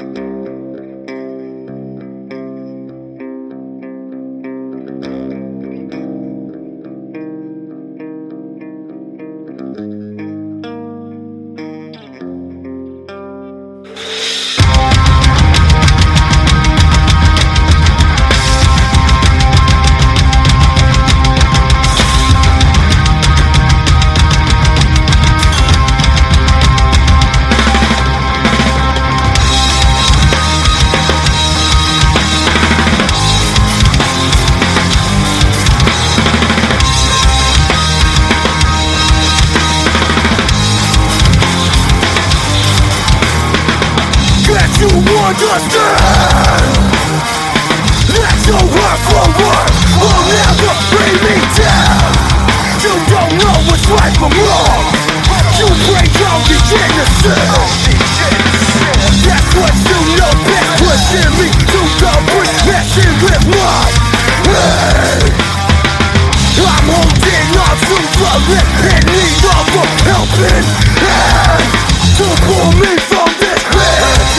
You understand that your word for word will never bring me down. You don't know what's right from wrong. You break all the innocent. That's what you know best, pushing me to the brink, messing with my head. I'm holding on to the lip in need of a helping hand to pull me from this pit.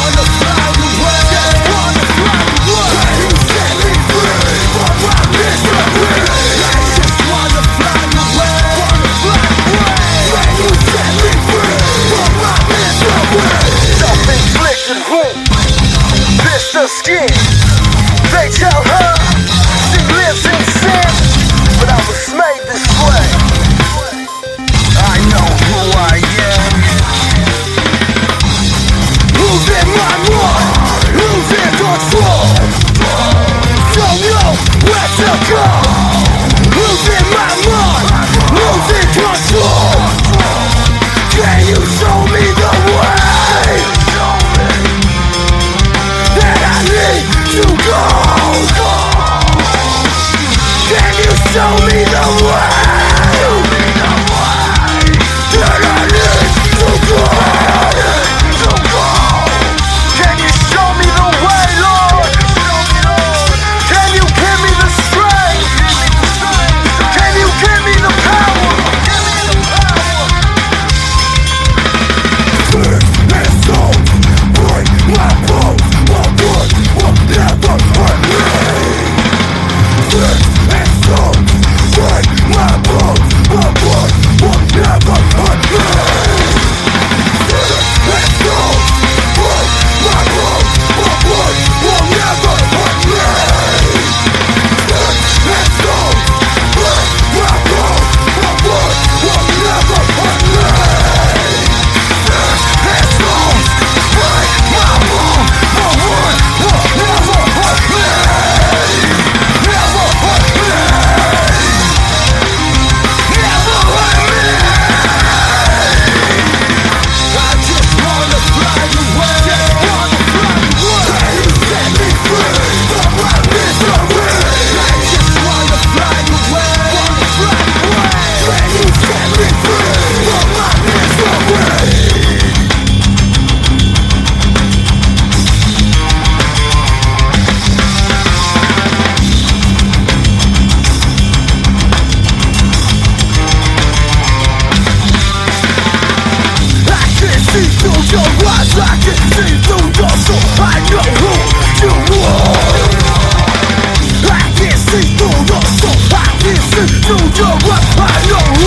The skin. They tell her she lives in sin, but I was made this way. I know who I am. Losing my mind, losing control. Don't know where to go. Losing my mind, losing control. Can you show me the way? To go. Can you show me the way? That I need to go. Can you show me the way, Lord? Can you give me the strength? Can you give me the power? This is so break my bones. Never hurt me. This is so break my bones. My blood will never hurt me. This is so break my bones. My blood will never hurt me. This is so break my bones. My blood will never hurt me. This is so break my bones. My blood will never hurt me. Never hurt me. Never hurt me. I just wanna fly away. Can you set me free from my misery? I just wanna fly away. Can you set me free from my misery? See through your eyes, I can see through your soul. I know who you are. I can see through your soul. I can see through your eyes. I know who